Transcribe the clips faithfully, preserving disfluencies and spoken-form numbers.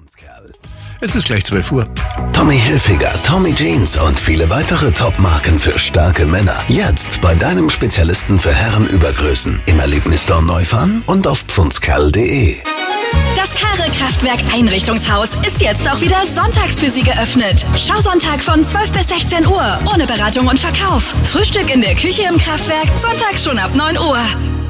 Funskerl. Es ist gleich zwölf Uhr. Tommy Hilfiger, Tommy Jeans und viele weitere Top-Marken für starke Männer. Jetzt bei deinem Spezialisten für Herrenübergrößen. Im Erlebnisstore Neufahren und auf funskerl punkt de. Das Kare-Kraftwerk Einrichtungshaus ist jetzt auch wieder sonntags für Sie geöffnet. Schausonntag von zwölf bis sechzehn Uhr. Ohne Beratung und Verkauf. Frühstück in der Küche im Kraftwerk. Sonntag schon ab neun Uhr.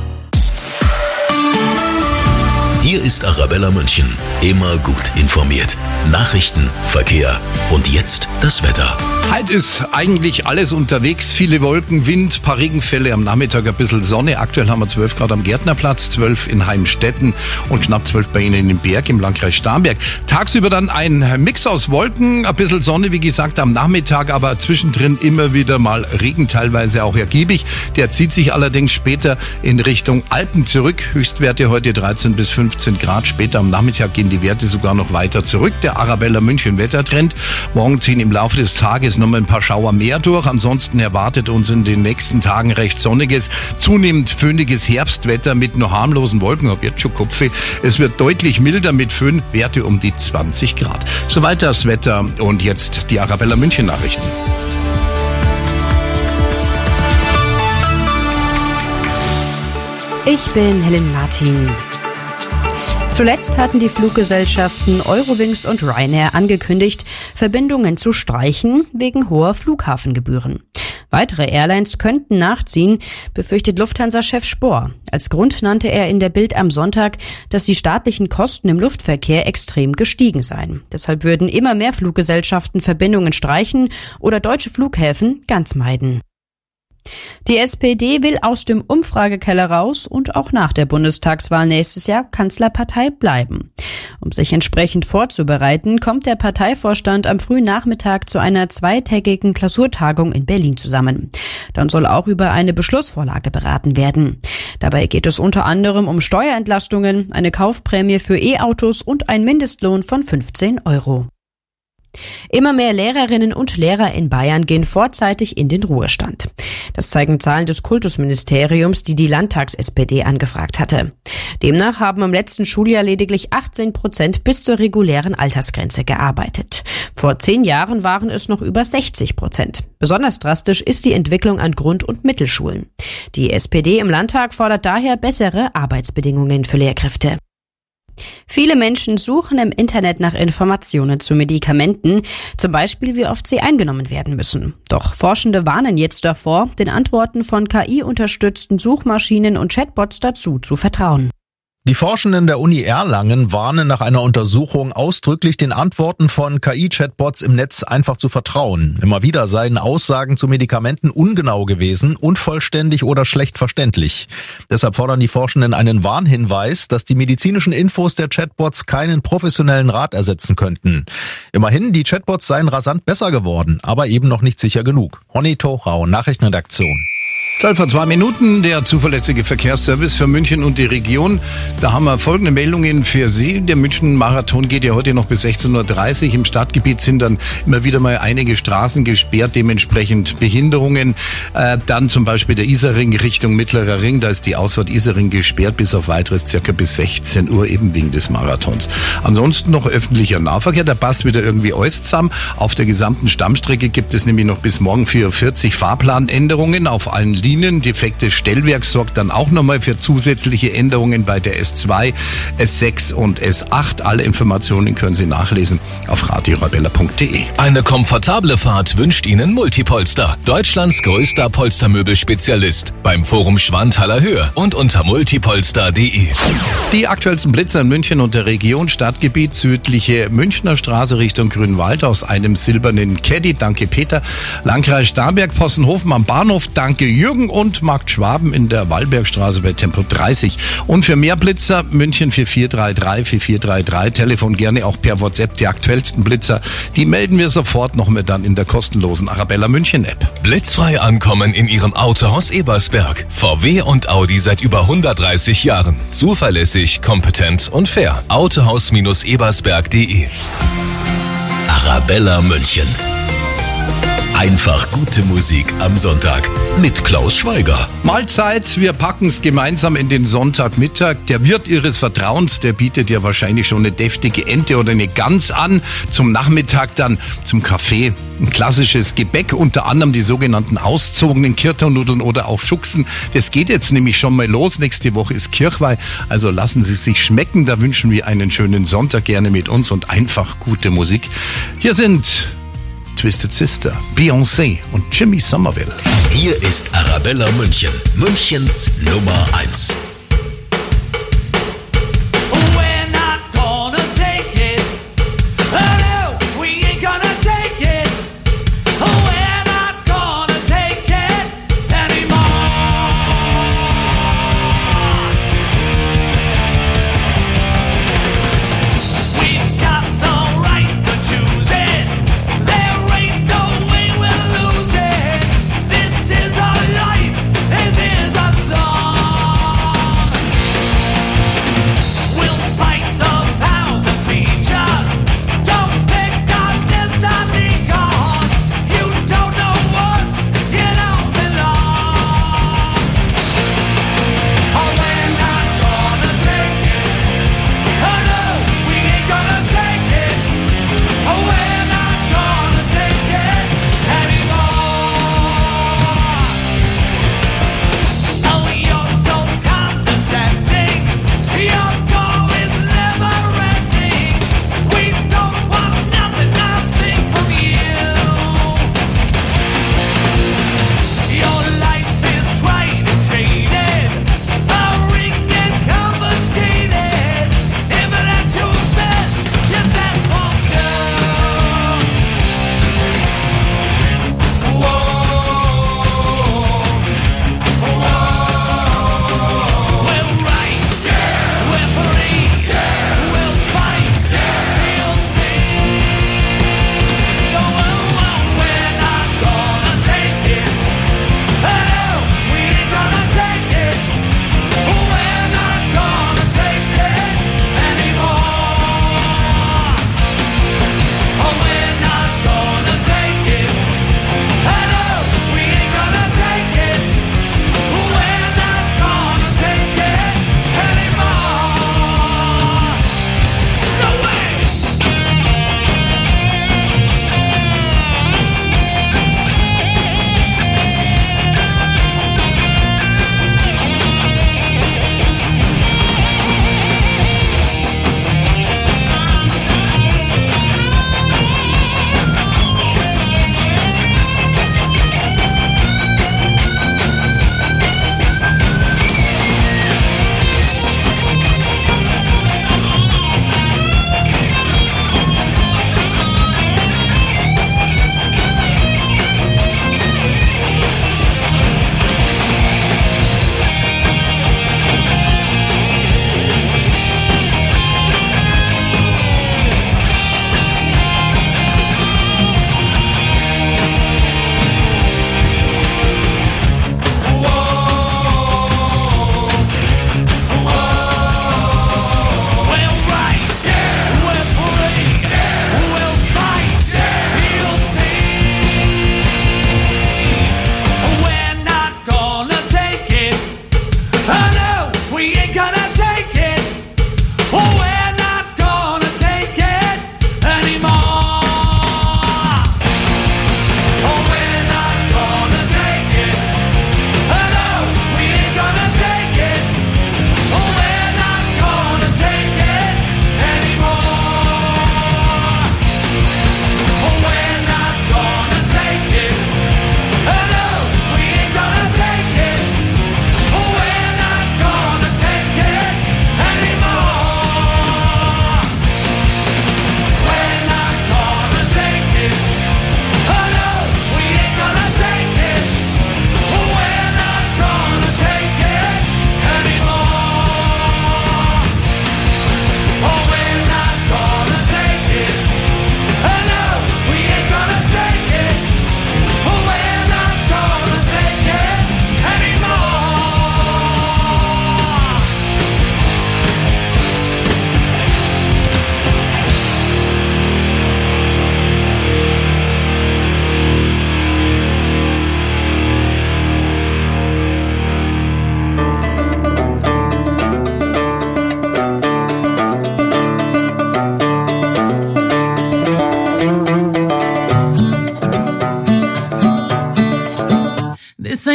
Hier ist Arabella München. Immer gut informiert. Nachrichten, Verkehr und jetzt das Wetter. Heute ist eigentlich alles unterwegs. Viele Wolken, Wind, paar Regenfälle, am Nachmittag ein bisschen Sonne. Aktuell haben wir zwölf Grad am Gärtnerplatz, zwölf in Heimstetten und knapp zwölf bei Ihnen im Berg im Landkreis Starnberg. Tagsüber dann ein Mix aus Wolken, ein bisschen Sonne, wie gesagt, am Nachmittag, aber zwischendrin immer wieder mal Regen, teilweise auch ergiebig. Der zieht sich allerdings später in Richtung Alpen zurück. Höchstwerte heute dreizehn bis fünfzehn Grad. Später am Nachmittag gehen die Werte sogar noch weiter zurück. Der Arabella München Wettertrend. Morgen ziehen im Laufe des Tages noch mal ein paar Schauer mehr durch. Ansonsten erwartet uns in den nächsten Tagen recht sonniges, zunehmend föhniges Herbstwetter mit nur harmlosen Wolken. Hab jetzt schon Kopfweh. Es wird deutlich milder mit Föhn, Werte um die zwanzig Grad. Soweit das Wetter und jetzt die Arabella München Nachrichten. Ich bin Helen Martin. Zuletzt hatten die Fluggesellschaften Eurowings und Ryanair angekündigt, Verbindungen zu streichen wegen hoher Flughafengebühren. Weitere Airlines könnten nachziehen, befürchtet Lufthansa-Chef Spohr. Als Grund nannte er in der Bild am Sonntag, dass die staatlichen Kosten im Luftverkehr extrem gestiegen seien. Deshalb würden immer mehr Fluggesellschaften Verbindungen streichen oder deutsche Flughäfen ganz meiden. Die S P D will aus dem Umfragekeller raus und auch nach der Bundestagswahl nächstes Jahr Kanzlerpartei bleiben. Um sich entsprechend vorzubereiten, kommt der Parteivorstand am frühen Nachmittag zu einer zweitägigen Klausurtagung in Berlin zusammen. Dann soll auch über eine Beschlussvorlage beraten werden. Dabei geht es unter anderem um Steuerentlastungen, eine Kaufprämie für E-Autos und einen Mindestlohn von fünfzehn Euro. Immer mehr Lehrerinnen und Lehrer in Bayern gehen vorzeitig in den Ruhestand. Das zeigen Zahlen des Kultusministeriums, die die Landtags-S P D angefragt hatte. Demnach haben im letzten Schuljahr lediglich achtzehn Prozent bis zur regulären Altersgrenze gearbeitet. Vor zehn Jahren waren es noch über sechzig Prozent. Besonders drastisch ist die Entwicklung an Grund- und Mittelschulen. Die S P D im Landtag fordert daher bessere Arbeitsbedingungen für Lehrkräfte. Viele Menschen suchen im Internet nach Informationen zu Medikamenten, zum Beispiel wie oft sie eingenommen werden müssen. Doch Forschende warnen jetzt davor, den Antworten von K I-unterstützten Suchmaschinen und Chatbots dazu zu vertrauen. Die Forschenden der Uni Erlangen warnen nach einer Untersuchung ausdrücklich, den Antworten von K I-Chatbots im Netz einfach zu vertrauen. Immer wieder seien Aussagen zu Medikamenten ungenau gewesen, unvollständig oder schlecht verständlich. Deshalb fordern die Forschenden einen Warnhinweis, dass die medizinischen Infos der Chatbots keinen professionellen Rat ersetzen könnten. Immerhin, die Chatbots seien rasant besser geworden, aber eben noch nicht sicher genug. Honey Tochau, Nachrichtenredaktion. zwölf vor zwei Minuten, der zuverlässige Verkehrsservice für München und die Region. Da haben wir folgende Meldungen für Sie. Der München-Marathon geht ja heute noch bis sechzehn Uhr dreißig. Im Stadtgebiet sind dann immer wieder mal einige Straßen gesperrt, dementsprechend Behinderungen. Äh, dann zum Beispiel der Isarring Richtung Mittlerer Ring. Da ist die Ausfahrt Isarring gesperrt bis auf weiteres circa bis sechzehn Uhr, eben wegen des Marathons. Ansonsten noch öffentlicher Nahverkehr. Der passt wieder irgendwie alles zusammen. Auf der gesamten Stammstrecke gibt es nämlich noch bis morgen vier Uhr vierzig Fahrplanänderungen auf allen Linien. Defektes Stellwerk sorgt dann auch nochmal für zusätzliche Änderungen bei der S zwei, S sechs und S acht. Alle Informationen können Sie nachlesen auf radio arabella punkt de. Eine komfortable Fahrt wünscht Ihnen Multipolster, Deutschlands größter Polstermöbelspezialist. Beim Forum Schwanthaler Höhe und unter multipolster punkt de. Die aktuellsten Blitzer in München und der Region. Stadtgebiet südliche Münchner Straße Richtung Grünwald aus einem silbernen Caddy. Danke Peter. Landkreis Starnberg, Possenhofen am Bahnhof. Danke Jürgen. Und Markt Schwaben in der Wallbergstraße bei Tempo dreißig. Und für mehr Blitzer München vier vier drei drei vier vier drei drei. Telefon gerne auch per WhatsApp. Die aktuellsten Blitzer, die melden wir sofort noch mal dann in der kostenlosen Arabella München App. Blitzfrei ankommen in Ihrem Autohaus Ebersberg. V W und Audi seit über hundertdreißig Jahren. Zuverlässig, kompetent und fair. autohaus Ebersberg punkt de. Arabella München. Einfach gute Musik am Sonntag mit Klaus Schweiger. Mahlzeit, wir packen es gemeinsam in den Sonntagmittag. Der Wirt Ihres Vertrauens, der bietet ja wahrscheinlich schon eine deftige Ente oder eine Gans an. Zum Nachmittag dann zum Kaffee ein klassisches Gebäck, unter anderem die sogenannten auszogenen Kirternudeln oder auch Schuchsen. Das geht jetzt nämlich schon mal los. Nächste Woche ist Kirchweih, also lassen Sie sich schmecken. Da wünschen wir einen schönen Sonntag gerne mit uns und einfach gute Musik. Hier sind Twisted Sister, Beyoncé und Jimmy Somerville. Hier ist Arabella München, Münchens Nummer eins. This is our life, this is our song.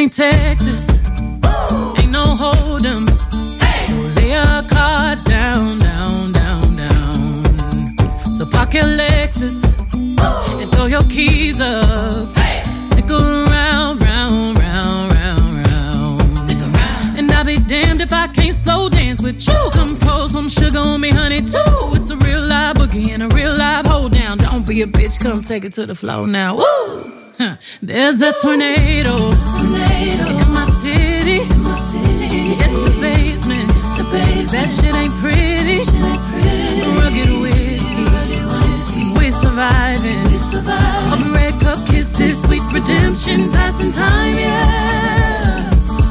ain't Texas, ain't no hold'em. So lay your cards down, down, down, down. So park your Lexus and throw your keys up. Stick around, round, round, round, round. Stick around. And I'll be damned if I can't slow dance with you. Come pour some sugar on me, honey, too. It's a real live boogie and a real live hold down. Don't be a bitch, come take it to the floor now. Woo! Huh. There's a tornado, tornado in my city, in my city. In the basement, the basement. That shit ain't pretty. Shit ain't pretty. Rugged whiskey, rugged whiskey. We're surviving. We surviving. Of red cup kisses, sweet redemption, passing time, yeah.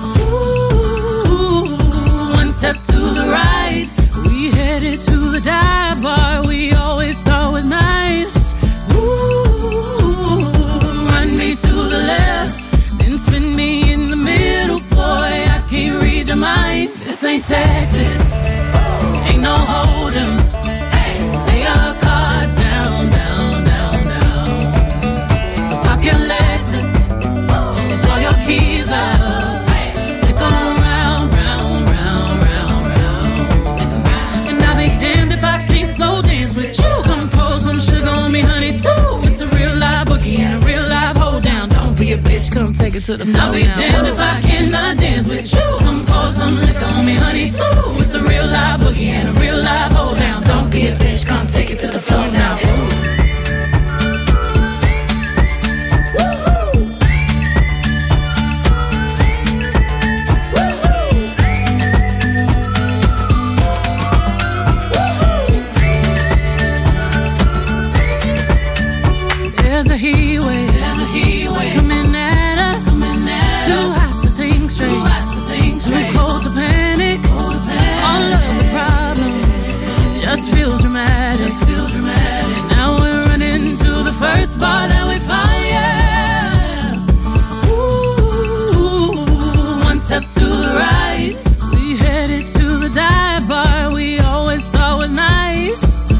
Ooh, one step to the right, we headed to the dive bar we always thought was nice. To the left, then spin me in the middle, boy, I can't read your mind. This ain't Texas, ain't no hold'em. So lay your cards down, down, down, down. So park your Lexus and throw your keys up. Stick around, round, round, round, round. And I'll be damned if I can't slow dance with you. Come pour some sugar on me, honey, too. It's a real live boogie and a real live hold down. Don't be a bitch, come take it to the floor. I'll be now. Damned if I cannot dance with you. Come pour some liquor on me, honey, too. It's a real live boogie and a real live hold down. Don't be a bitch, come take it to the floor now. There's a heat wave, there's a heat wave coming at us, coming at too us. Hot to think straight, too hot to think straight, too cold to panic, cold to panic. All of the problems just feel dramatic, just feel dramatic. Now we're running to the first bar that we find, yeah. Ooh, one step to the right, we headed to the dive bar we always thought was nice.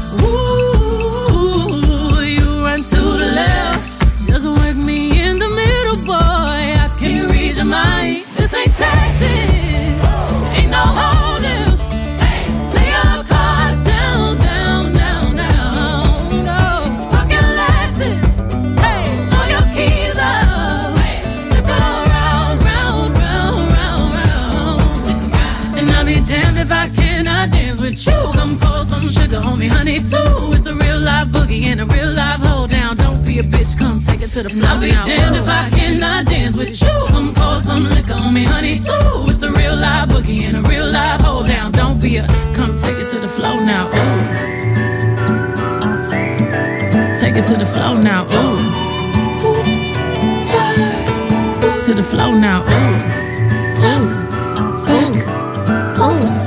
To the left, just work me in the middle, boy, I can't read your mind. This ain't Texas, ain't no hold'em. Lay your cards down, down, down, down. No, park your Lexus, throw your keys up. Stick around, round, round, round, round. Stick around. And I'll be damned if I cannot dance with you. Come pour some sugar on me, honey, too. It's a real live boogie and a real live hold down. Don't be a bitch, come take it to the floor. I'll be damned if I cannot dance with you. Come pour some liquor on me, honey, too. It's a real live boogie and a real live hold down. Don't be a, come take it to the floor now. Ooh. Take it to the floor now. Ooh. Hoops, spurs, boots. To the floor now. Ooh. Top, back, post.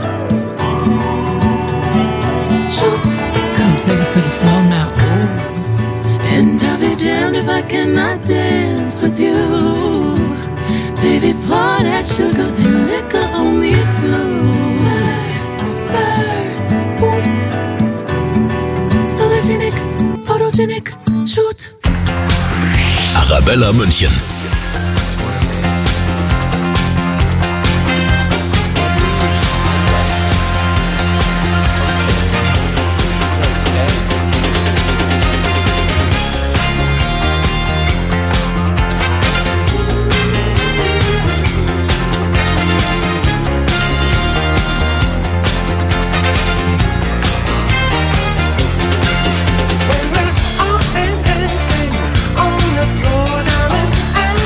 Shoot. Come take it to the floor now. Ooh. And I'll be damned if I cannot dance with you. Baby, pour that sugar and liquor on me too. Spurs, spurs, boots. Sologenic, photogenic, shoot. Arabella München. When we're all dancing on the floor, darling,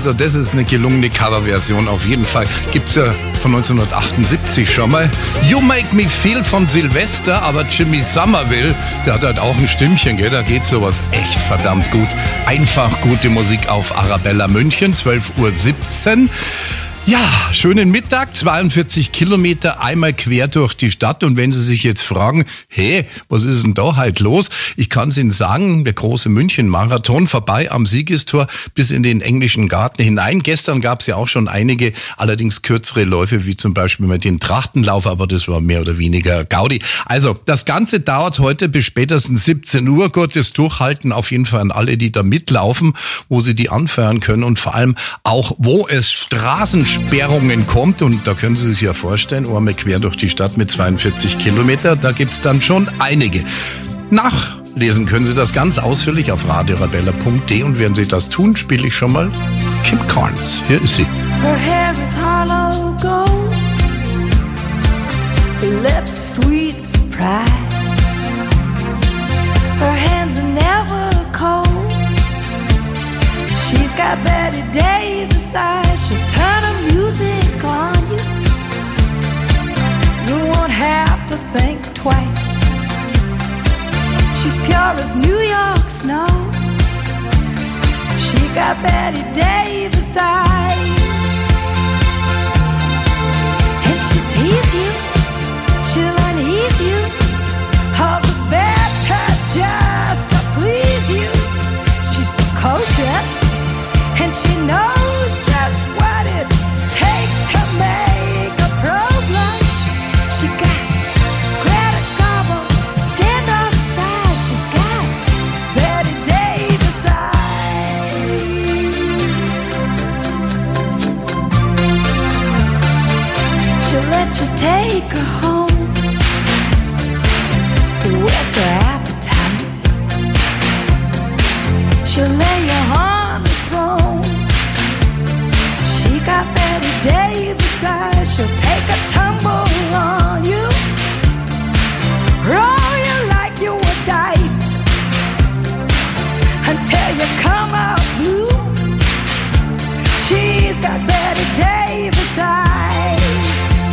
Also das ist eine gelungene Coverversion auf jeden Fall. Gibt's ja von neunzehnhundertachtundsiebzig schon mal. You Make Me Feel von Sylvester, aber Jimmy Somerville, der hat halt auch ein Stimmchen, gell? Da geht sowas echt verdammt gut. Einfach gute Musik auf Arabella München, zwölf Uhr siebzehn. Ja, schönen Mittag, zweiundvierzig Kilometer, einmal quer durch die Stadt. Und wenn Sie sich jetzt fragen, hey, was ist denn da halt los? Ich kann es Ihnen sagen, der große München-Marathon vorbei am Siegestor bis in den englischen Garten hinein. Gestern gab es ja auch schon einige, allerdings kürzere Läufe, wie zum Beispiel mit den Trachtenlauf, aber das war mehr oder weniger Gaudi. Also, das Ganze dauert heute bis spätestens siebzehn Uhr. Gottes Durchhalten auf jeden Fall an alle, die da mitlaufen, wo Sie die anfeuern können und vor allem auch, wo es Straßen Sperrungen kommt, und da können Sie sich ja vorstellen, einmal quer durch die Stadt mit zweiundvierzig Kilometer, da gibt's dann schon einige. Nachlesen können Sie das ganz ausführlich auf radio arabella punkt de, und während Sie das tun, spiele ich schon mal Kim Carnes. Hier ist sie. Her hair is hollow gold, her lips sweet surprise, her hands are never cold, she's got Betty Davis eyes, she'll turn her music on you, you won't have to think twice, she's pure as New York snow, she got Betty Davis eyes, and she'll tease you, she'll unease you, all the better just to please you, she's precocious, and she knows just what it takes to make a pro blush. She got Greta Garbo, stand off side. She's got Betty Davis eyes. She'll let you take her home, whets her appetite. She'll lay you on the throne. She got Betty Davis eyes. She'll take a tumble on you, roll you like you were dice, until you come out blue. She's got Betty Davis eyes.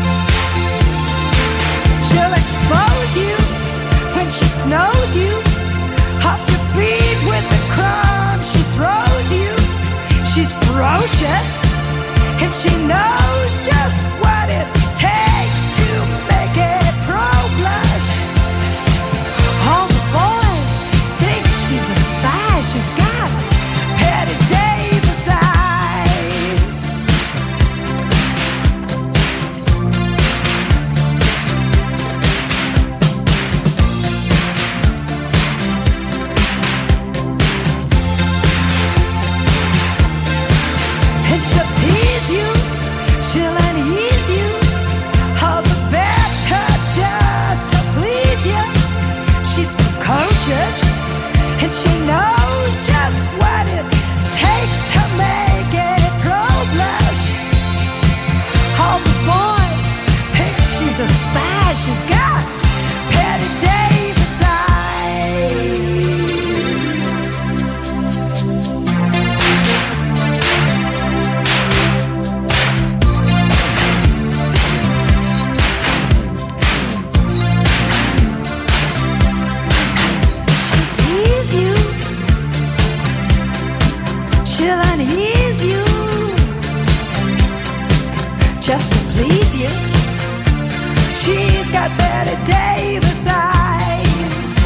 She'll expose you when she snows you off your feet with the crumbs she throws you. She's ferocious, and she knows just what it takes to make it pro blush. All the boys think she's a spy. She's got Betty Davis eyes. And she'll tease you, she'll unease you, all the better just to please you. She's precocious, and she knows just what it takes to make it pro blush. All the boys think she's a spy. She's got Betty Davis eyes. She'll tease you, she'll unease you, just to please you. She's got Betty Davis eyes.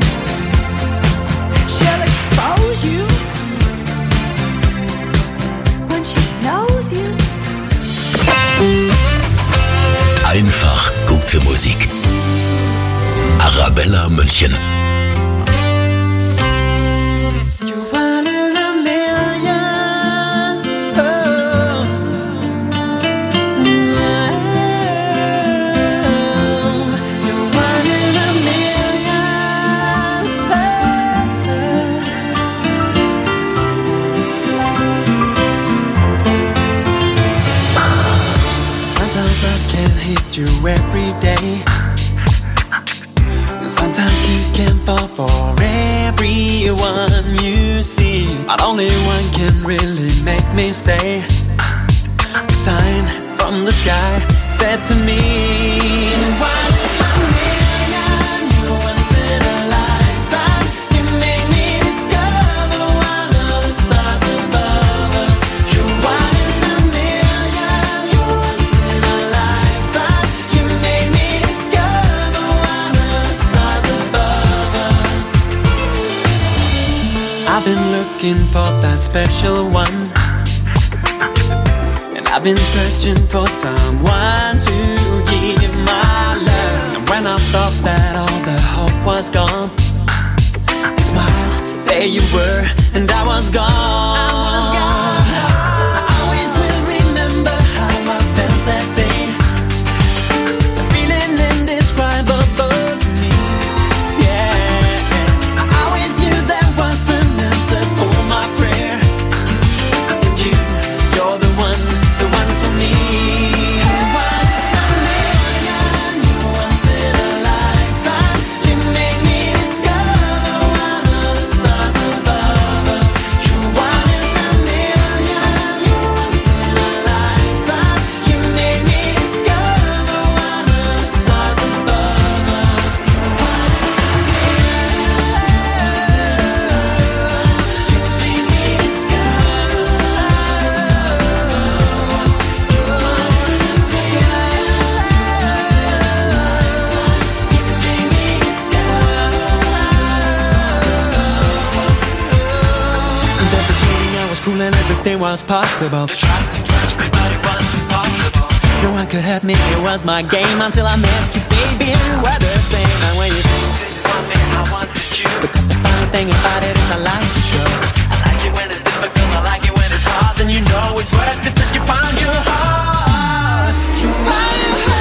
She'll expose you when she snows you. Einfach gute Musik. Arabella München. You're one in a million. Oh. Yeah. You're one in a million. Oh. Sometimes love can hit you every day. And sometimes you can fall for everyone you see. but only one can really make me stay. A sign from the sky said to me, one in a million, you're once in a lifetime. You made me discover one of the stars above us. You're one in a million, you're once in a lifetime. You made me discover one of the stars above us. I've been looking for that special one. I've been searching for someone to give my love. And when I thought that all the hope was gone, I smiled, there you were, and I was gone. I was gone. I always will remember how I felt that day. The feeling indescribable to me. Yeah, I always knew there was an answer for my prayer. And you, you're the one. Everything was possible. No one could hurt me, it was my game until I met you, baby. We were the same. And when you I wanted you, because the funny thing about it is I like to show. I like it when it's difficult, I like it when it's hard. Then you know it's worth it that you found your heart. You found your heart.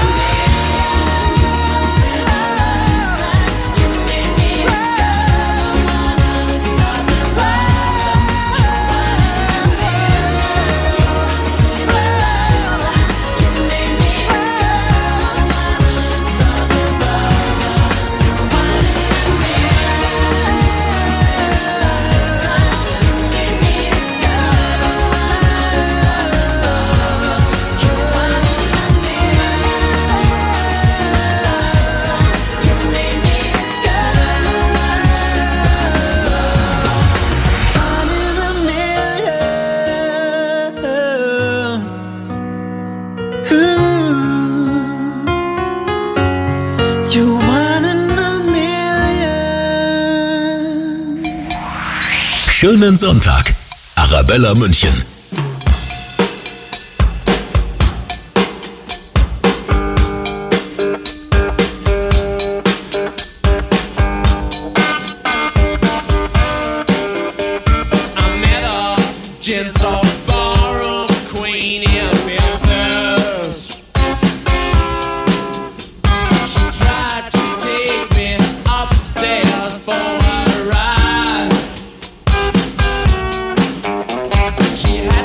Schönen Sonntag, Arabella München. She had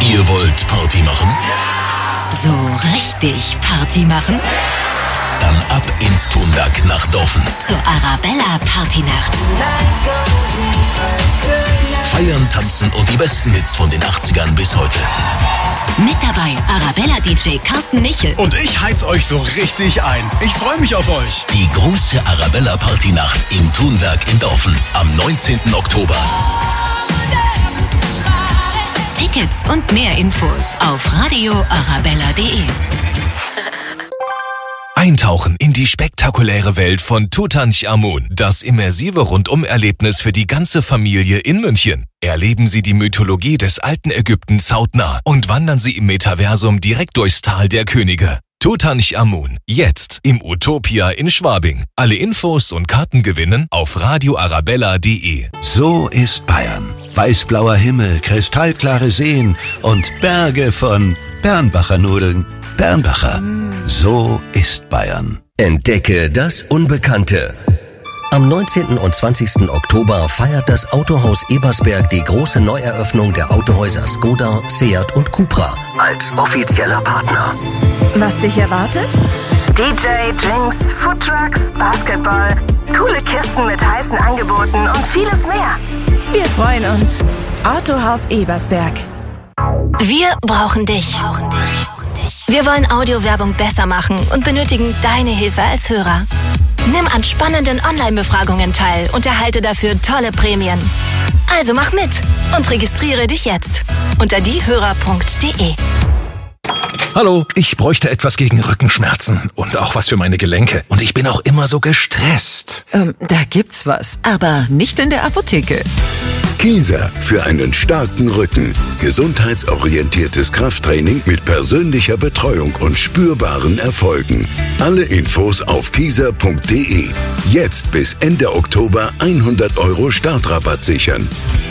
Ihr wollt Party machen? So richtig Party machen? Dann ab ins Thunberg nach Dorfen. Zur Arabella Partynacht. Feiern, tanzen und die besten Hits von den achtzigern bis heute. Mit dabei Arabella-D J Carsten Michel. Und ich heiz euch so richtig ein. Ich freue mich auf euch. Die große Arabella Partynacht im Thunberg in Dorfen am neunzehnten Oktober. Tickets und mehr Infos auf radio arabella punkt de. Eintauchen in die spektakuläre Welt von Tutanchamun, das immersive Rundum-Erlebnis für die ganze Familie in München. Erleben Sie die Mythologie des alten Ägyptens hautnah und wandern Sie im Metaversum direkt durchs Tal der Könige. Tutanchamun, jetzt im Utopia in Schwabing. Alle Infos und Karten gewinnen auf radio arabella punkt de. So ist Bayern. Weißblauer Himmel, kristallklare Seen und Berge von Bernbacher Nudeln. Bernbacher. So ist Bayern. Entdecke das Unbekannte. Am neunzehnten und zwanzigsten Oktober feiert das Autohaus Ebersberg die große Neueröffnung der Autohäuser Skoda, Seat und Cupra als offizieller Partner. Was dich erwartet? D J, Drinks, Foodtrucks, Basketball, coole Kisten mit heißen Angeboten und vieles mehr. Wir freuen uns. Autohaus Ebersberg. Wir brauchen dich. Wir wollen Audiowerbung besser machen und benötigen deine Hilfe als Hörer. Nimm an spannenden Online-Befragungen teil und erhalte dafür tolle Prämien. Also mach mit und registriere dich jetzt unter diehörer punkt de. Hallo, ich bräuchte etwas gegen Rückenschmerzen und auch was für meine Gelenke. Und ich bin auch immer so gestresst. Ähm, da gibt's was, aber nicht in der Apotheke. Kieser für einen starken Rücken. Gesundheitsorientiertes Krafttraining mit persönlicher Betreuung und spürbaren Erfolgen. Alle Infos auf kieser punkt de. Jetzt bis Ende Oktober hundert Euro Startrabatt sichern.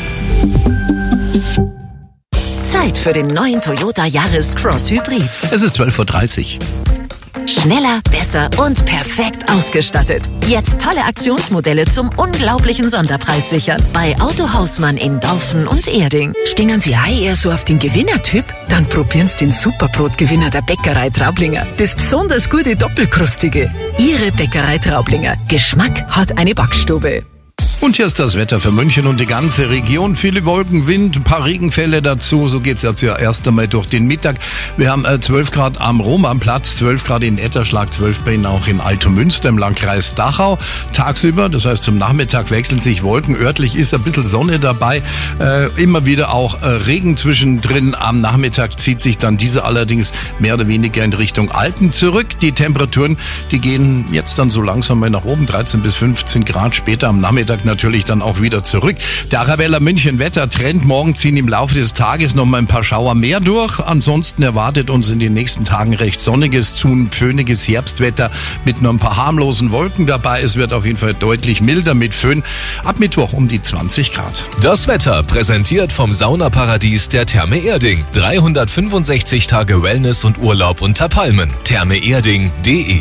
Zeit für den neuen Toyota Yaris Cross Hybrid. Es ist zwölf Uhr dreißig. Schneller, besser und perfekt ausgestattet. Jetzt tolle Aktionsmodelle zum unglaublichen Sonderpreis sichern. Bei Autohausmann in Dorfen und Erding. Stehen Sie hei eher so auf den Gewinnertyp? Dann probieren Sie den Superbrotgewinner der Bäckerei Traublinger. Das besonders gute Doppelkrustige. Ihre Bäckerei Traublinger. Geschmack hat eine Backstube. Und hier ist das Wetter für München und die ganze Region. Viele Wolken, Wind, ein paar Regenfälle dazu. So geht's jetzt ja erst einmal durch den Mittag. Wir haben äh, zwölf Grad am Romanplatz, zwölf Grad in Etterschlag, zwölf bei Ihnen auch in Altomünster im Landkreis Dachau. Tagsüber, das heißt zum Nachmittag, wechseln sich Wolken. Örtlich ist ein bisschen Sonne dabei. Äh, immer wieder auch äh, Regen zwischendrin. Am Nachmittag zieht sich dann diese allerdings mehr oder weniger in Richtung Alpen zurück. Die Temperaturen, die gehen jetzt dann so langsam mal nach oben. dreizehn bis fünfzehn Grad später am Nachmittag natürlich dann auch wieder zurück. Der Arabella München Wettertrend. Morgen ziehen im Laufe des Tages noch mal ein paar Schauer mehr durch. Ansonsten erwartet uns in den nächsten Tagen recht sonniges, zu föhniges Herbstwetter mit nur ein paar harmlosen Wolken dabei. Es wird auf jeden Fall deutlich milder mit Föhn. Ab Mittwoch um die zwanzig Grad. Das Wetter präsentiert vom Saunaparadies der Therme Erding. dreihundertfünfundsechzig Tage Wellness und Urlaub unter Palmen. therme erding punkt de.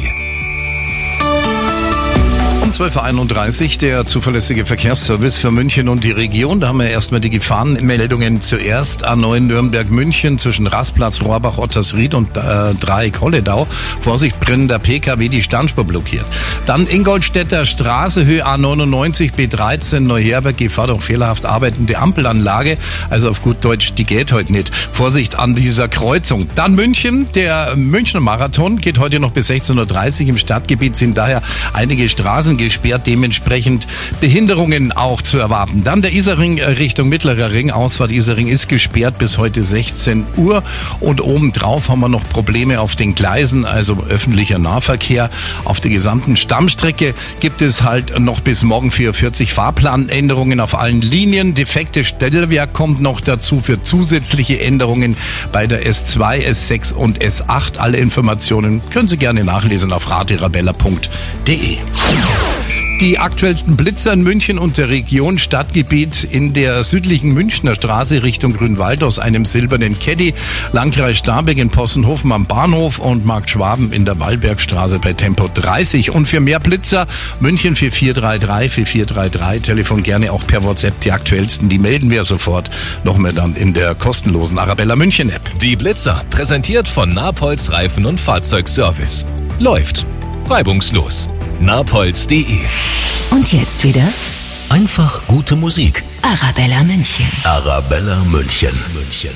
Um zwölf Uhr einunddreißig der zuverlässige Verkehrsservice für München und die Region. Da haben wir erstmal die Gefahrenmeldungen zuerst. A neun Nürnberg-München zwischen Rastplatz, Rohrbach, Ottersried und äh, Dreieck-Holledau. Vorsicht, brennender P K W, die Standspur blockiert. Dann Ingolstädter Straße, Höhe A neunundneunzig, B dreizehn, Neuherberg, Gefahr durch fehlerhaft arbeitende Ampelanlage. Also auf gut Deutsch, die geht heute nicht. Vorsicht an dieser Kreuzung. Dann München, der Münchner Marathon geht heute noch bis sechzehn Uhr dreißig. Im Stadtgebiet sind daher einige Straßen gesperrt, dementsprechend Behinderungen auch zu erwarten. Dann der Isarring Richtung Mittlerer Ring, Ausfahrt Isarring ist gesperrt bis heute sechzehn Uhr und obendrauf haben wir noch Probleme auf den Gleisen, also öffentlicher Nahverkehr. Auf der gesamten Stammstrecke gibt es halt noch bis morgen vier Uhr vierzig Fahrplanänderungen auf allen Linien. Defektes Stellwerk kommt noch dazu für zusätzliche Änderungen bei der S zwei, S sechs und S acht. Alle Informationen können Sie gerne nachlesen auf radio arabella punkt de. Die aktuellsten Blitzer in München und der Region, Stadtgebiet in der südlichen Münchner Straße Richtung Grünwald aus einem silbernen Caddy, Landkreis Starnberg in Possenhofen am Bahnhof und Markt Schwaben in der Wallbergstraße bei Tempo dreißig. Und für mehr Blitzer München vier vier drei drei vier vier drei drei, Telefon gerne auch per WhatsApp. Die aktuellsten, die melden wir sofort noch mehr dann in der kostenlosen Arabella München App. Die Blitzer, präsentiert von Napolz Reifen- und Fahrzeugservice. Läuft reibungslos. Napolz punkt de. Und jetzt wieder Einfach gute Musik. Arabella München. Arabella München. München.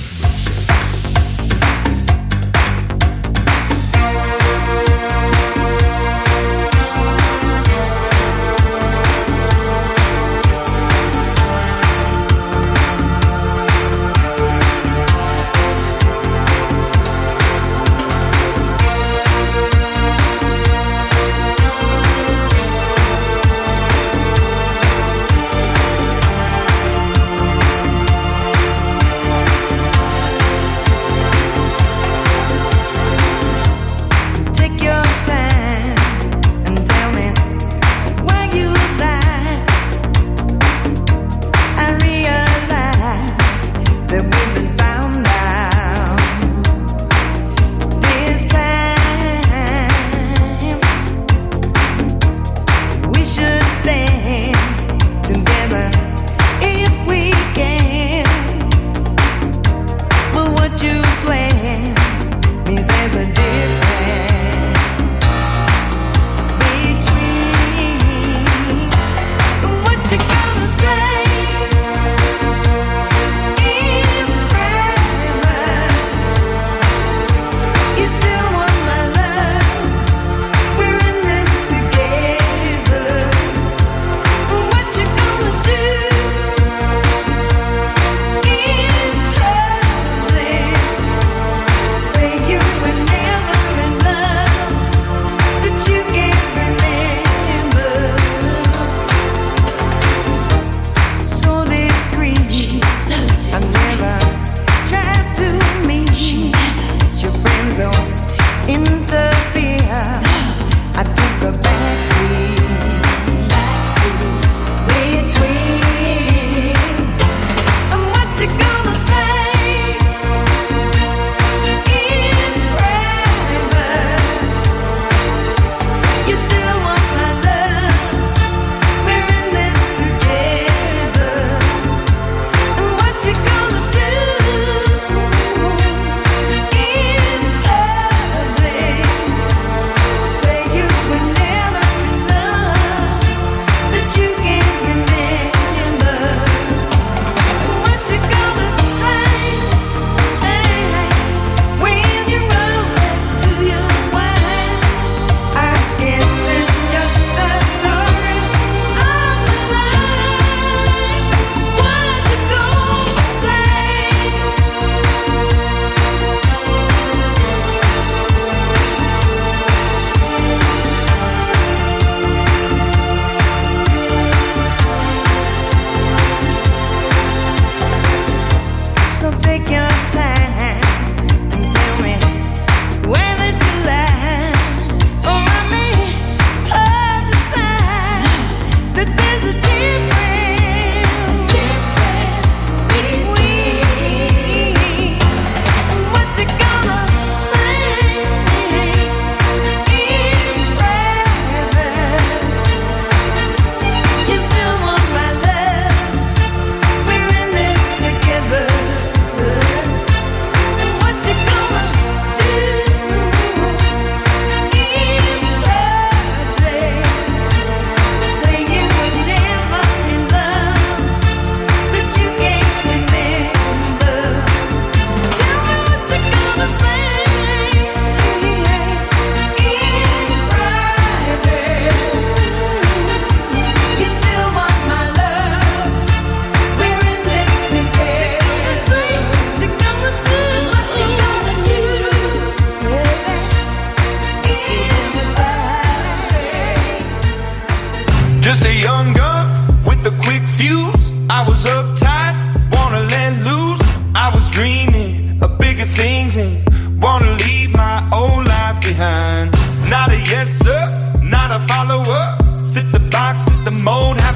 Just a young gun with a quick fuse. I was uptight, wanna let loose. I was dreaming of bigger things and wanna leave my old life behind. Not a yes sir, not a follower. Fit the box, fit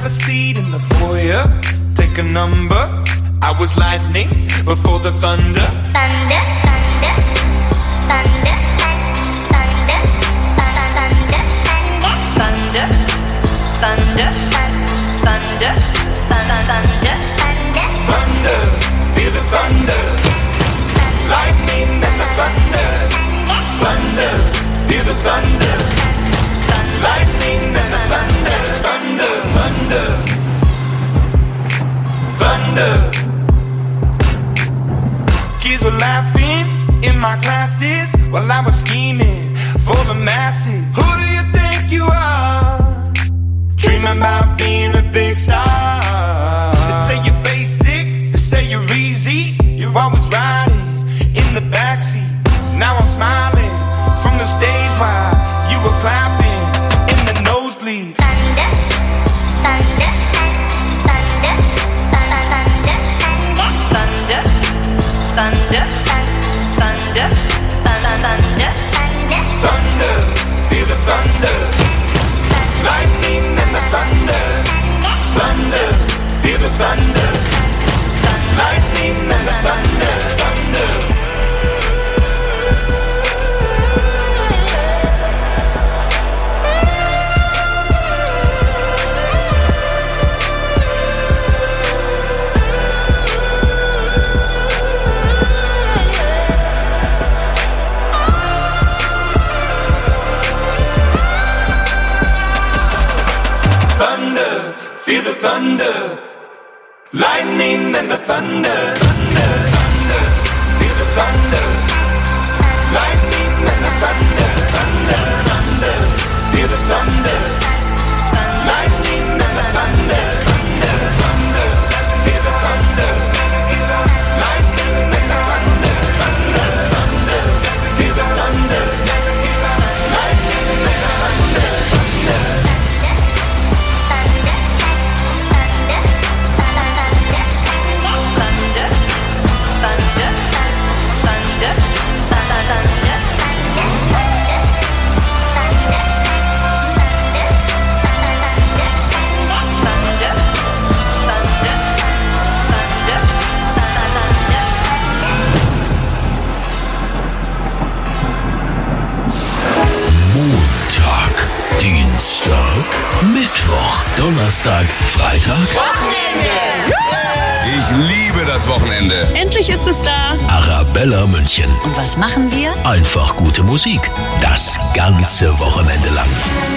a seat in the foyer. Take a number. I was lightning before the thunder. Thunder, thunder, thunder, thunder, thunder, thunder, thunder, thunder, thunder, thunder, thunder, feel the thunder. Lightning and the thunder. Thunder, feel the thunder. Lightning and the thunder. Thunder, thunder, thunder. Kids were laughing in my classes while I was scheming for the masses. Who do you think you are? Dreaming about being a big star. They say you're basic, they say you're easy. You're always riding in the backseat. Now I'm smiling from the stage while you were clapping in the nosebleeds. Thunder, thunder, thunder, thunder, thunder, thunder, thunder, thunder, thunder, feel the thunder. Lightning and the thunder. Thunder, feel the thunder. Lightning and the thunder. Thunder. Feel the thunder, lightning and the thunder, thunder, thunder. Feel the thunder, lightning and the thunder, thunder, thunder. Feel the thunder, lightning and the thunder, thunder, thunder. Feel the thunder, lightning and the thunder, thunder, thunder. Feel the thunder, lightning and the thunder, thunder. Montag, Dienstag, Mittwoch, Donnerstag, Freitag. Wochenende! Ich liebe das Wochenende. Endlich ist es da. Arabella München. Und was machen wir? Einfach gute Musik. Das ganze Wochenende lang.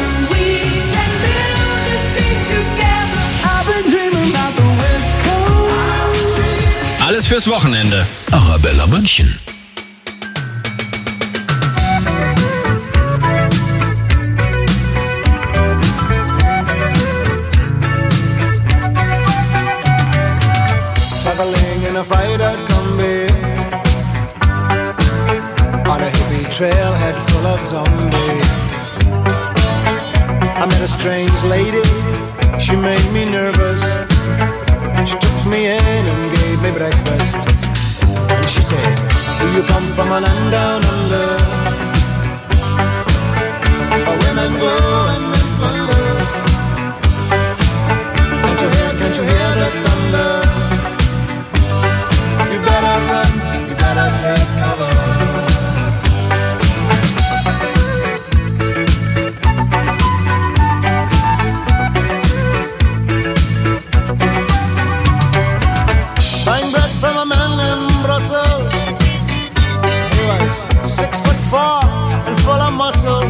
Alles fürs Wochenende. Arabella München. Traveling in a freighter combi on a hippie trailhead full of zombies. I met a strange lady, she made me nervous. She took me in and gave me breakfast. And she said, do you come from a land down under, where women go and men wonder? Can't you hear, can't you hear the thunder? You better run, you better take cover. Buying bread from a man in Brussels. He was six foot four and full of muscle.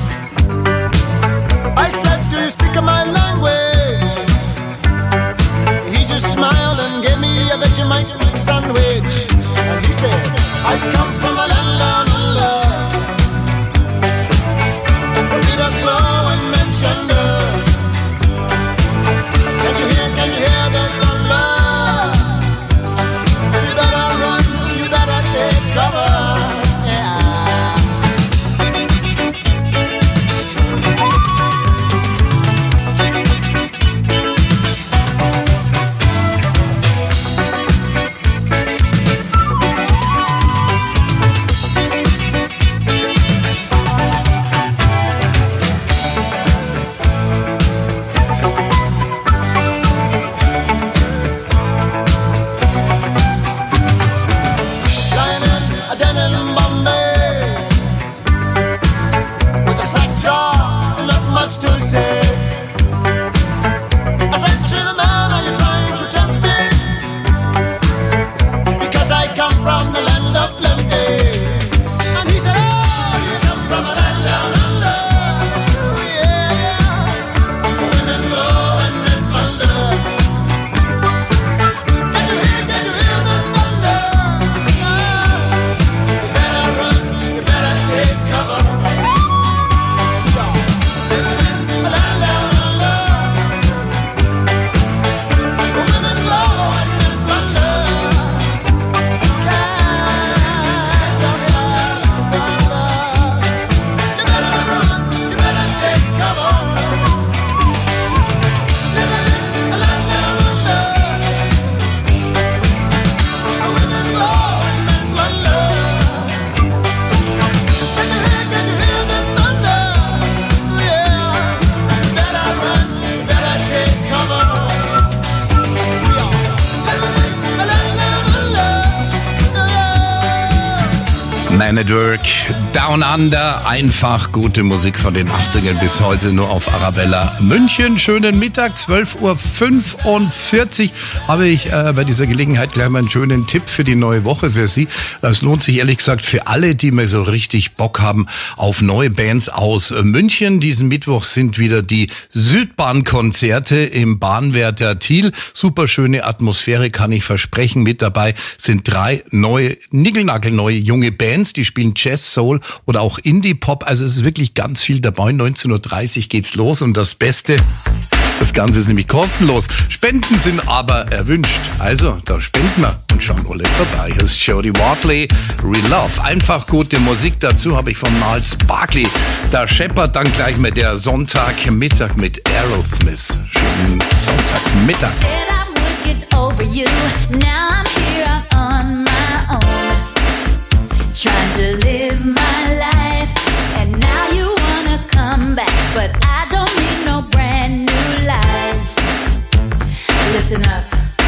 I said, do you speak my language? He just smiled and gave me a Vegemite sandwich. And he said, I come from a land down under, where Peter's flow and mentioned her. Can't you hear, can't you hear the thunder? You better run, you better take cover. Yeah. Man at Work, Down Under, einfach gute Musik von den achtzigern bis heute nur auf Arabella München. Schönen Mittag, zwölf Uhr fünfundvierzig habe ich äh, bei dieser Gelegenheit gleich mal einen schönen Tipp für die neue Woche für Sie. Das lohnt sich ehrlich gesagt für alle, die mir so richtig Bock haben auf neue Bands aus München. Diesen Mittwoch sind wieder die Südbahnkonzerte im Bahnwärter Thiel. Superschöne Atmosphäre, kann ich versprechen. Mit dabei sind drei neue, nickelnagelneue junge Bands. Die spielen Jazz, Soul oder auch Indie-Pop. Also es ist wirklich ganz viel dabei. neunzehn Uhr dreißig geht's los und das Beste, das Ganze ist nämlich kostenlos. Spenden sind aber erwünscht. Also, da spenden wir und schauen alle vorbei. Hier ist Jody Watley, Real Love. Einfach gute Musik. Dazu habe ich von Miles Barkley. Da scheppert dann gleich mal der Sonntagmittag mit Aerosmith. Schönen Sonntagmittag. Trying to live my life, and now you wanna come back, but I don't need no brand new lies. Listen up.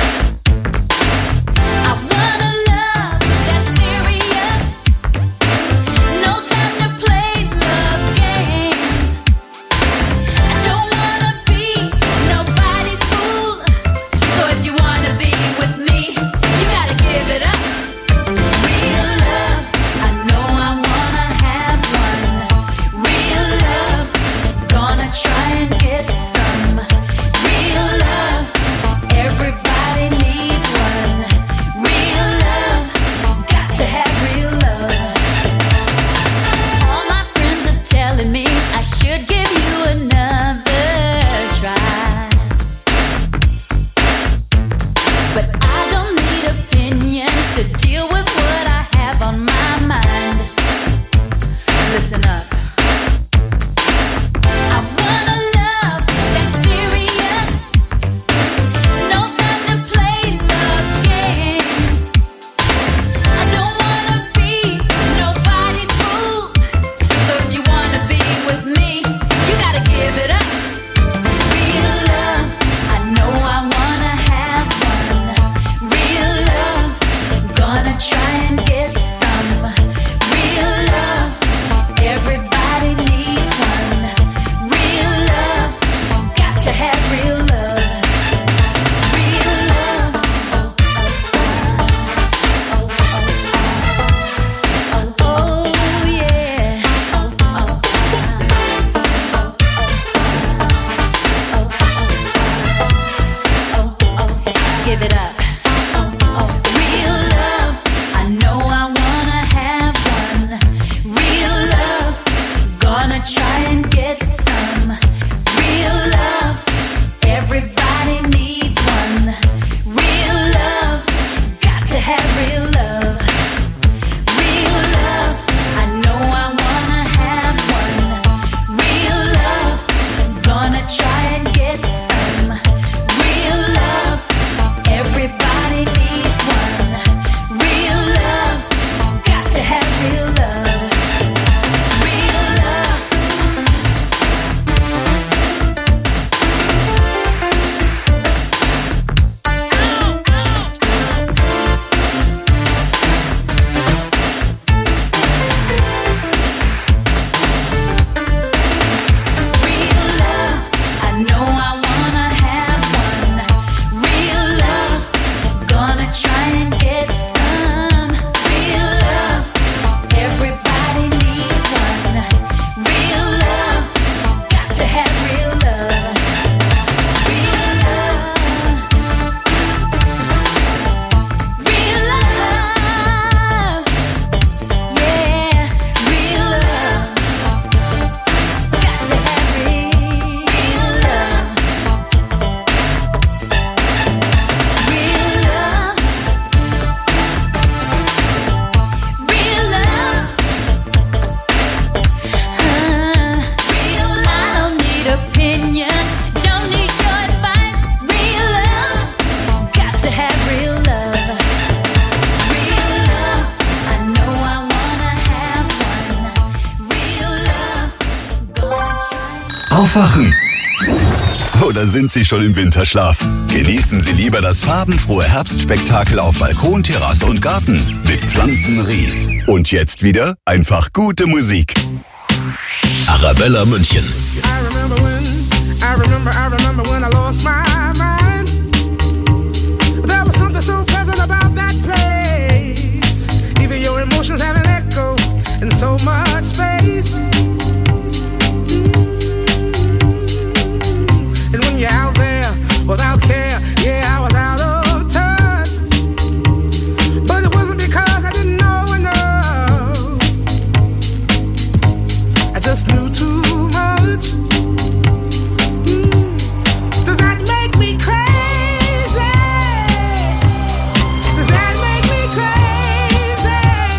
I want a love that's serious. No time to play love games. I don't wanna be nobody's fool. So if you wanna be with me, you gotta give it up. Real love. I know I wanna have one. Real love. Gonna try and get some. Real love. Everybody needs one. Real love. Got to have real love. All my friends are telling me I should give you another try. But I don't need opinions to deal with what I have on my mind. Listen up. I want a love that's serious. No time to play love games. I don't wanna be nobody's fool. So if you wanna be with me, you gotta give it up. Real love. I know I wanna have one. Real love. Gonna try and get some. Real love. Everybody needs one. Real love. Got to have real love. Real love. Oh, oh, yeah. Give it up. Real love. I know I wanna have one. Real love. Gonna try and get some. Real love. Everybody needs one. Real love. Got to have real love. Real love. I know I wanna have one. Real love. Gonna try and get some. Real love. Everybody needs one. Real love. Got to have real love. Real love. Real love. I know I wanna have one. Real love. Gonna try and get some. Real love. Everybody needs one. Real love. Got to have real love. Real love. Real love. Yeah. Real love. Got to have real love. Real love. Real love. Uh, real love. I don't need opinions. Don't need your advice. Real love. Got to have real love. Real love. I know I wanna have one. Real love. Aufwachen. Oder sind Sie schon im Winterschlaf? Genießen Sie lieber das farbenfrohe Herbstspektakel auf Balkon, Terrasse und Garten mit Pflanzenries. Und jetzt wieder einfach gute Musik. Arabella München. I remember when, I remember, I remember when I lost my mind. There was something so pleasant about that place. Even your emotions have an echo in so much space. And when you're out there without care, yeah, I was out of touch. But it wasn't because I didn't know enough. I just knew too much. Mm. Does that make me crazy? Does that make me crazy?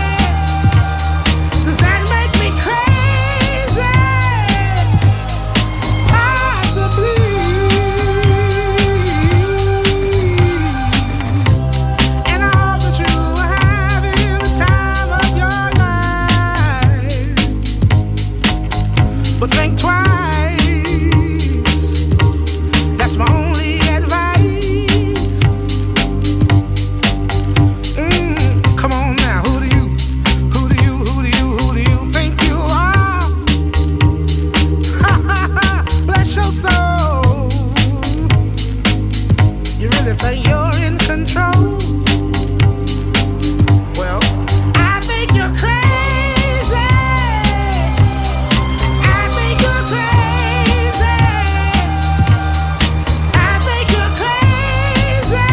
Does that make me crazy? Possibly. And I hope that you are having the time of your life. But think twice. That's my only advice. Mm, come on now, who do you, who do you, who do you, who do you think you are? Ha ha ha, bless your soul. You really think you're in control? Well, I think you're crazy. I think you're crazy. I think you're crazy.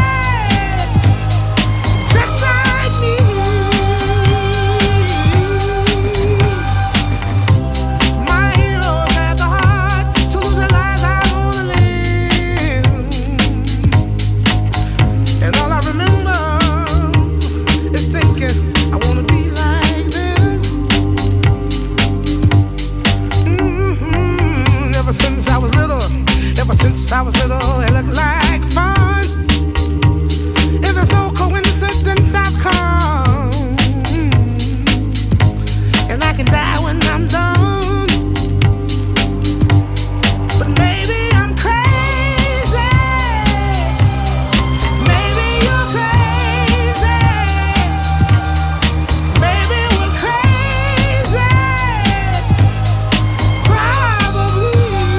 Just like me. My heroes had the heart to lose their lives. I wanna live. And all I remember is thinking I wanna be like them. Mhm. Ever since I was little, ever since I was little, it looked like fun. If there's no coincidence, I've come, and I can die when I'm done. But maybe I'm crazy. Maybe you're crazy. Maybe we're crazy. Probably.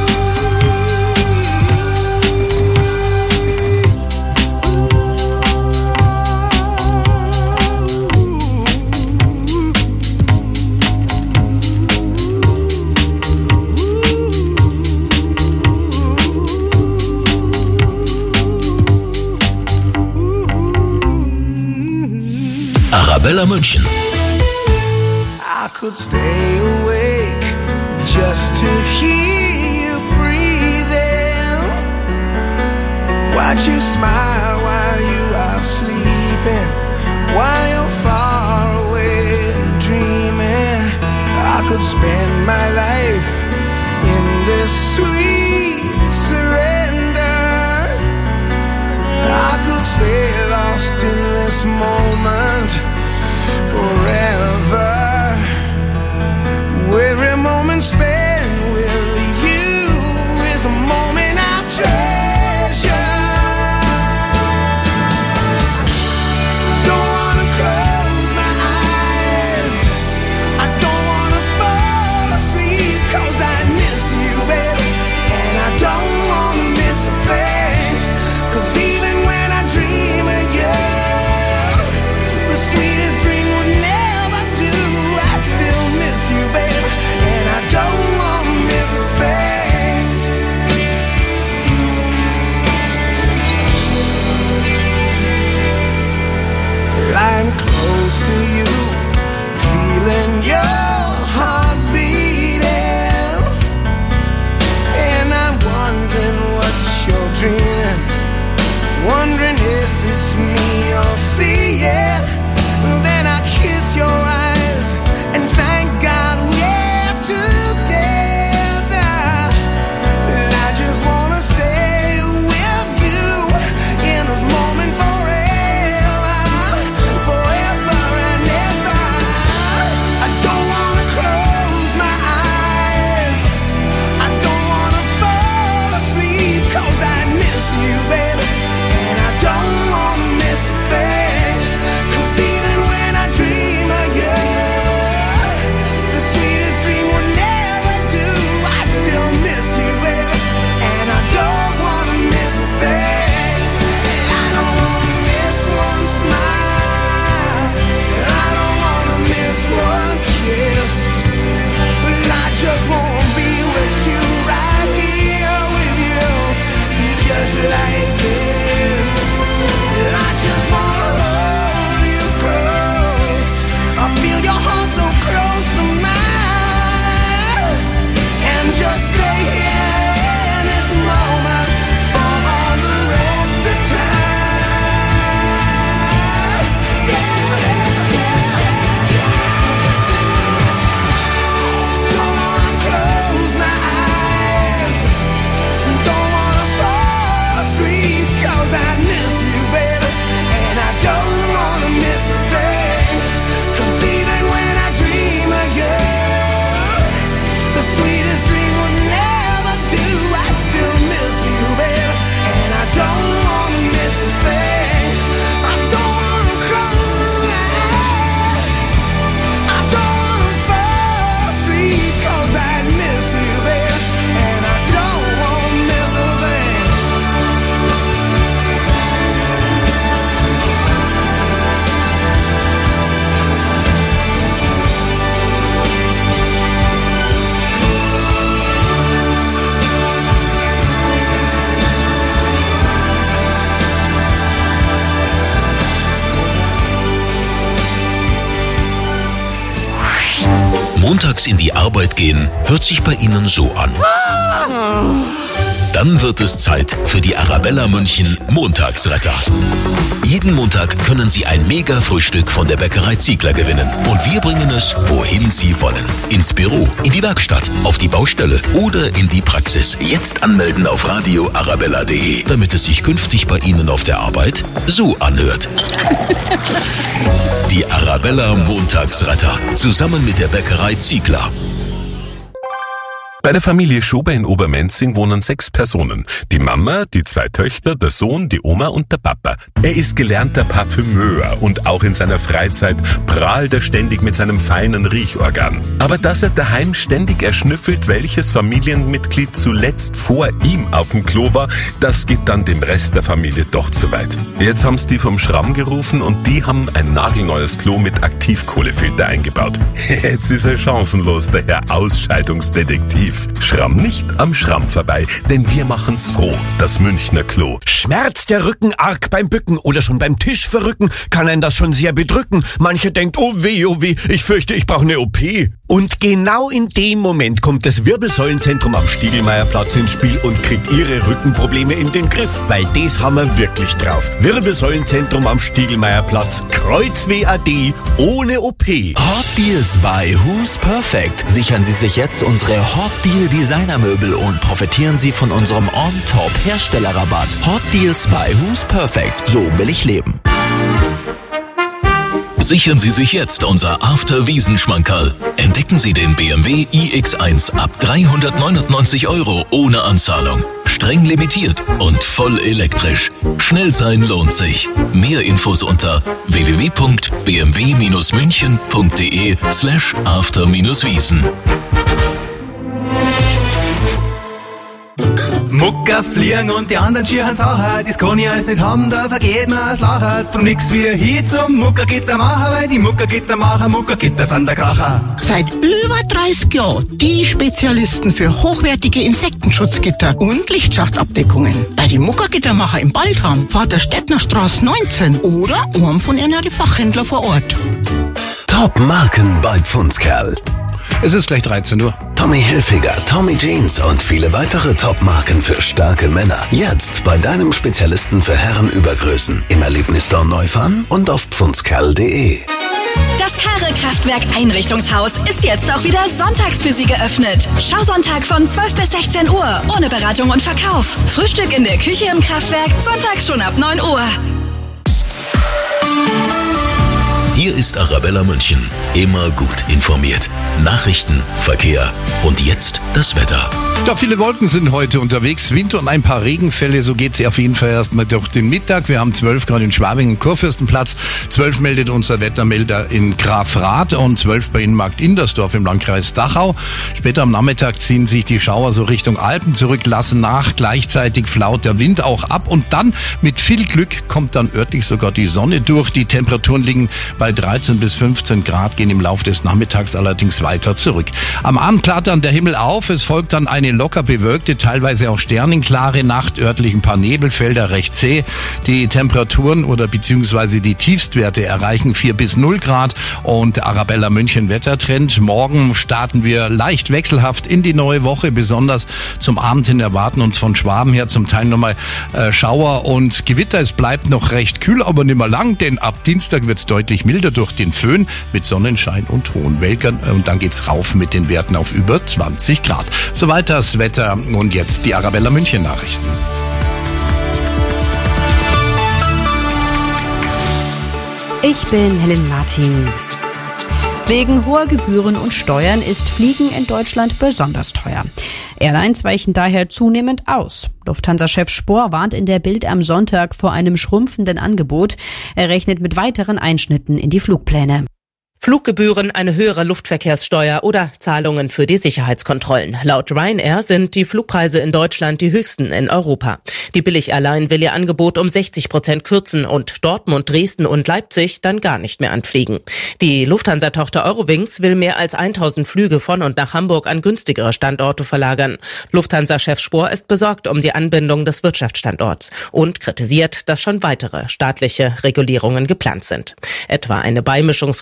Arabella München. I could stay awake just to hear you breathing. Watch you smile while you are sleeping, while you're far away and dreaming. I could spend my life in this sweet surrender. I could stay lost in this moment forever. Every moment spent with you is a moment I treasure. Don't wanna close my eyes, I don't wanna fall asleep, 'cause I miss you, baby, and I don't wanna miss a thing. 'Cause even when I dream of you, the sweet Montags in die Arbeit gehen hört sich bei Ihnen so an. Dann wird es Zeit für die Arabella München Montagsretter. Jeden Montag können Sie ein Mega-Frühstück von der Bäckerei Ziegler gewinnen. Und wir bringen es, wohin Sie wollen. Ins Büro, in die Werkstatt, auf die Baustelle oder in die Praxis. Jetzt anmelden auf radio arabella punkt de, damit es sich künftig bei Ihnen auf der Arbeit so anhört. Die Arabella Montagsretter. Zusammen mit der Bäckerei Ziegler. Bei der Familie Schober in Obermenzing wohnen sechs Personen. Die Mama, die zwei Töchter, der Sohn, die Oma und der Papa. Er ist gelernter Parfümeur und auch in seiner Freizeit prahlt er ständig mit seinem feinen Riechorgan. Aber dass er daheim ständig erschnüffelt, welches Familienmitglied zuletzt vor ihm auf dem Klo war, das geht dann dem Rest der Familie doch zu weit. Jetzt haben's die vom Schramm gerufen und die haben ein nagelneues Klo mit Aktivkohlefilter eingebaut. Jetzt ist er chancenlos, der Herr Ausscheidungsdetektiv. Schramm nicht am Schramm vorbei, denn wir machen's froh, das Münchner Klo. Schmerzt der Rücken arg beim Bücken oder schon beim Tisch verrücken, kann einen das schon sehr bedrücken. Mancher denkt, oh weh, oh weh, ich fürchte, ich brauche eine O P. Und genau in dem Moment kommt das Wirbelsäulenzentrum am Stiegelmeierplatz ins Spiel und kriegt ihre Rückenprobleme in den Griff, weil das haben wir wirklich drauf. Wirbelsäulenzentrum am Stiegelmeierplatz, Kreuzweh A D, ohne O P. Hot Deals bei Who's Perfect. Sichern Sie sich jetzt unsere Hot Deal Designermöbel und profitieren Sie von unserem On-Top Herstellerrabatt. Hot Deals bei Who's Perfect. So will ich leben. Sichern Sie sich jetzt unser After-Wiesen-Schmankerl. Entdecken Sie den B M W i X eins ab dreihundertneunundneunzig Euro ohne Anzahlung. Streng limitiert und voll elektrisch. Schnell sein lohnt sich. Mehr Infos unter w w w punkt b m w Bindestrich münchen punkt de slash after Wiesen. Mucker fliegen und die anderen schieren's auch. Das kann ich alles nicht haben, da vergeht mir das Lachen. Drum nix wie hier zum Muckergitter machen, weil die Muckergitter machen, Muckergitter sind der Kracher. Seit über dreißig Jahren die Spezialisten für hochwertige Insektenschutzgitter und Lichtschachtabdeckungen. Bei den Muckergittermacher im Baldham, Vaterstädtnerstraße neunzehn oder einem von ihren Fachhändler vor Ort. Top-Marken bei Pfundskerl. Es ist gleich dreizehn Uhr. Tommy Hilfiger, Tommy Jeans und viele weitere Top-Marken für starke Männer. Jetzt bei deinem Spezialisten für Herrenübergrößen. Im Erlebnisstore Neufahren und auf pfundskerl punkt de. Das Karre-Kraftwerk Einrichtungshaus ist jetzt auch wieder sonntags für Sie geöffnet. Schausonntag von zwölf bis sechzehn Uhr. Ohne Beratung und Verkauf. Frühstück in der Küche im Kraftwerk. Sonntags schon ab neun Uhr. Hier ist Arabella München. Immer gut informiert. Nachrichten, Verkehr und jetzt das Wetter. Ja, viele Wolken sind heute unterwegs. Wind und ein paar Regenfälle. So geht's auf jeden Fall erstmal durch den Mittag. Wir haben zwölf Grad in Schwabing, Kurfürstenplatz. zwölf meldet unser Wettermelder in Grafrath und zwölf bei Markt Indersdorf im Landkreis Dachau. Später am Nachmittag ziehen sich die Schauer so Richtung Alpen zurück, lassen nach. Gleichzeitig flaut der Wind auch ab und dann mit viel Glück kommt dann örtlich sogar die Sonne durch. Die Temperaturen liegen bei dreizehn bis fünfzehn Grad, gehen im Laufe des Nachmittags allerdings weiter zurück. Am Abend klart dann der Himmel auf. Es folgt dann eine locker bewölkte, teilweise auch sternenklare Nacht, örtlich ein paar Nebelfelder, recht zäh. Die Temperaturen oder beziehungsweise die Tiefstwerte erreichen vier bis null Grad und Arabella München Wettertrend. Morgen starten wir leicht wechselhaft in die neue Woche, besonders zum Abend hin erwarten uns von Schwaben her zum Teil nochmal äh, Schauer und Gewitter. Es bleibt noch recht kühl, aber nicht mehr lang, denn ab Dienstag wird es deutlich milder durch den Föhn mit Sonnenschein und hohen Welkern und dann geht's rauf mit den Werten auf über zwanzig Grad. Soweit das Wetter und jetzt die Arabella München Nachrichten. Ich bin Helen Martin. Wegen hoher Gebühren und Steuern ist Fliegen in Deutschland besonders teuer. Airlines weichen daher zunehmend aus. Lufthansa-Chef Spohr warnt in der Bild am Sonntag vor einem schrumpfenden Angebot. Er rechnet mit weiteren Einschnitten in die Flugpläne. Fluggebühren, eine höhere Luftverkehrssteuer oder Zahlungen für die Sicherheitskontrollen. Laut Ryanair sind die Flugpreise in Deutschland die höchsten in Europa. Die Billig-Airline will ihr Angebot um sechzig Prozent kürzen und Dortmund, Dresden und Leipzig dann gar nicht mehr anfliegen. Die Lufthansa-Tochter Eurowings will mehr als tausend Flüge von und nach Hamburg an günstigere Standorte verlagern. Lufthansa-Chef Spohr ist besorgt um die Anbindung des Wirtschaftsstandorts und kritisiert, dass schon weitere staatliche Regulierungen geplant sind. Etwa eine Beimischungsquote für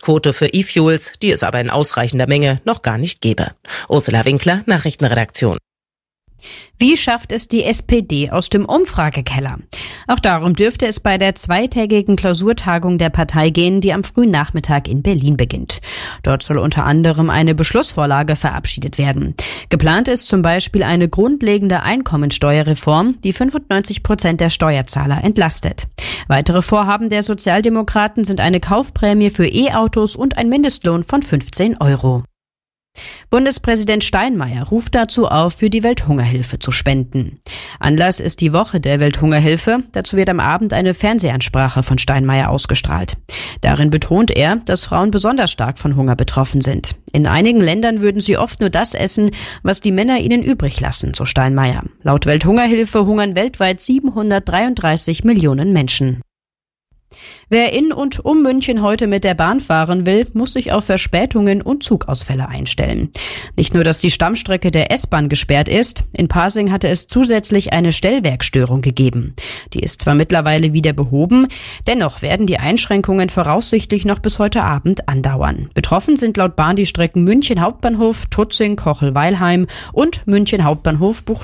für E-Fuels, die es aber in ausreichender Menge noch gar nicht gäbe. Ursula Winkler, Nachrichtenredaktion. Wie schafft es die S P D aus dem Umfragekeller? Auch darum dürfte es bei der zweitägigen Klausurtagung der Partei gehen, die am frühen Nachmittag in Berlin beginnt. Dort soll unter anderem eine Beschlussvorlage verabschiedet werden. Geplant ist zum Beispiel eine grundlegende Einkommensteuerreform, die fünfundneunzig Prozent der Steuerzahler entlastet. Weitere Vorhaben der Sozialdemokraten sind eine Kaufprämie für E-Autos und ein Mindestlohn von fünfzehn Euro. Bundespräsident Steinmeier ruft dazu auf, für die Welthungerhilfe zu spenden. Anlass ist die Woche der Welthungerhilfe. Dazu wird am Abend eine Fernsehansprache von Steinmeier ausgestrahlt. Darin betont er, dass Frauen besonders stark von Hunger betroffen sind. In einigen Ländern würden sie oft nur das essen, was die Männer ihnen übrig lassen, so Steinmeier. Laut Welthungerhilfe hungern weltweit siebenhundertdreiunddreißig Millionen Menschen. Wer in und um München heute mit der Bahn fahren will, muss sich auf Verspätungen und Zugausfälle einstellen. Nicht nur, dass die Stammstrecke der S-Bahn gesperrt ist, in Pasing hatte es zusätzlich eine Stellwerkstörung gegeben. Die ist zwar mittlerweile wieder behoben, dennoch werden die Einschränkungen voraussichtlich noch bis heute Abend andauern. Betroffen sind laut Bahn die Strecken München Hauptbahnhof, Tutzing, Kochel-Weilheim und München Hauptbahnhof Buch